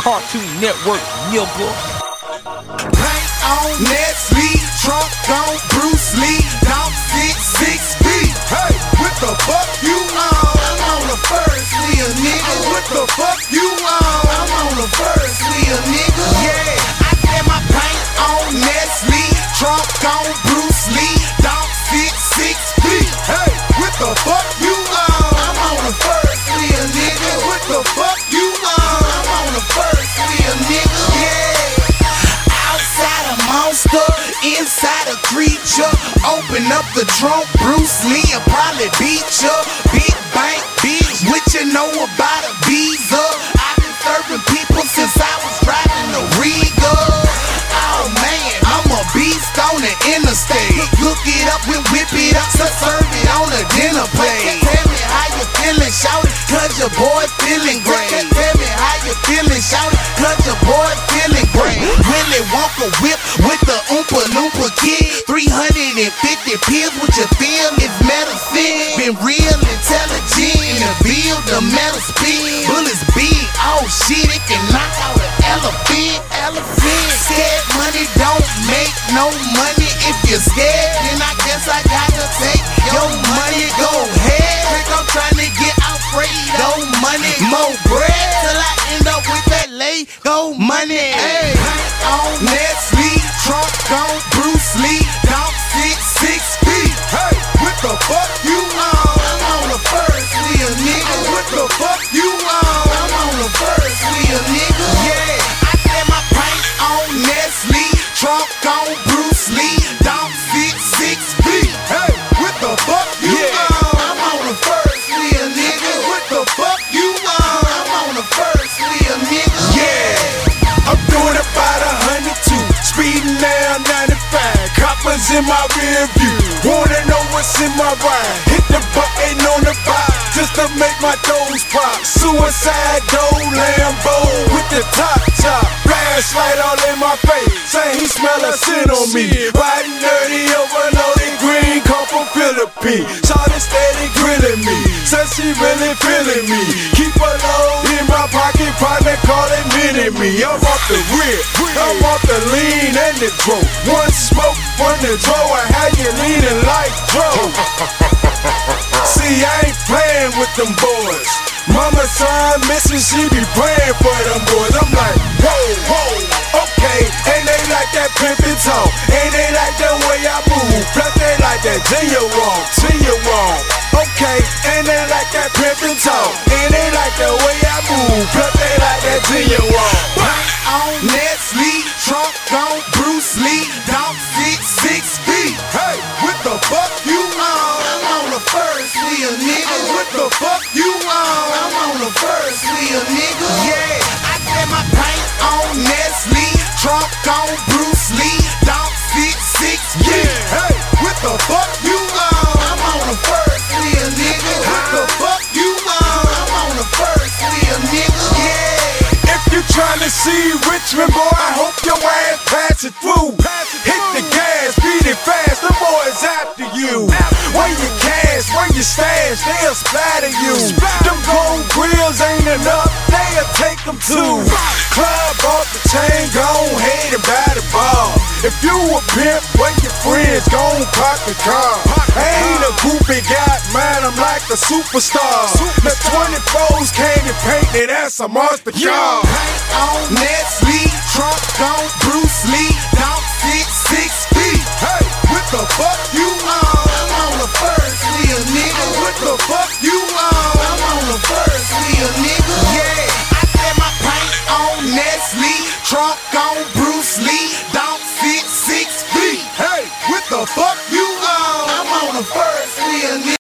Cartoon Network, nigga. Paint on Nestle, trunk on Bruce Lee, dog 6 feet. Hey, what the fuck you on? I'm on the first wheel, nigga. What the fuck you on? I'm on the first wheel, nigga. Yeah, I got my paint on Nestle, trunk on Bruce Lee, dog 6 feet. Hey, what the fuck you on? I'm on the first wheel, nigga. What the fuck you on? I'm on the first wheel, nigga. Yeah. Outside a monster, inside a creature. Open up the trunk, Bruce Lee will probably beat ya. Big bank, bitch, what you know about a visa? I've been serving people since I was driving the Riga. Oh man, I'm a beast on the interstate. Look it up, we whip it up, so serve it on a dinner plate. Tell me how you feeling, shout it, cause your boy feeling great. Tell me how you feeling, shout it, cause your boy feeling great. Willie Wonka whip with the Oompa Loompa kid. 350 pills, what you feel is medicine. Been real intelligent in the field, the metal spin. Bullets big, oh shit, it can knock out an elephant. Scared money don't make no money. If you're scared, then I guess I gotta take your money. Go ahead, think I'm trying to get Alfredo money. More bread till I end up with that Lego money. Hey, on Nestle, trunk on Bruce Lee, dog 6 feet. Hey, what the fuck you on? I'm on the first wheel, nigga. What the fuck you on? I'm on the first wheel, nigga. Yeah, I got my paint on Nestle, trunk on Bruce Lee, dog 6 feet. Hey, what the fuck you on? I'm on the first wheel, nigga. What the fuck you on? I'm on the first wheel, nigga. Yeah, I'm doing about 102, speeding down 95. Coppers in my rear view, wanna know what's in my ride. Hit the button on the vibe, just to make my toes pop. Suicide door Lambo with the top, flashlight all in my face. Say he smell a sin on me. Riding dirty, overloaded, green, come from Philippines. Shawty steady grilling me, says she really feeling me. Keep a load in my pocket, partner call it mini me. I'm off the rear, I'm off the lean and the dro. One smoke from the dro, I had you leaning like dro. See, I ain't playing with them boys. Mama, son, missing, she be praying for them boys. I'm like, whoa, okay. And they like that pimpin' talk, and they like the way I move. Plus they like that wrong. Okay, and they like that pimpin' talk, and they like the way I move. Plus they like that wrong. Paint on Nestle, trunk on Bruce Lee, dog 6 feet. Hey, what the fuck you on? I'm on the first wheel, nigga. What the fuck you on? I'm on the first wheel, nigga. Yeah, I got my paint on Nestle, trunk on Bruce Lee, dog 6 feet. Hey, what the fuck you on? I'm on the first wheel, nigga. What the fuck you on? I'm on the first wheel, nigga. Yeah. If you tryna see Richmond, boy, I hope your ass pass it through. Hit the gas, beat it fast, the boys after you. Where you cash, where you stash, they'll splatter you. Them gold grills ain't enough, they'll take them too. Club off the chain, gon' head and buy the ball. If you a pimp, where your friends gon' park the car. I ain't a groupie guy, man, I'm like a superstar. The 24s candy painted, that's a monster car. Paint on Nestle, trunk on Bruce Lee, dog 6 feet. Hey, what the fuck you on? I'm on the first wheel, nigga. What the fuck you on? I'm on the first wheel, nigga. Yeah, I got my paint on Nestle, trunk on Bruce Lee.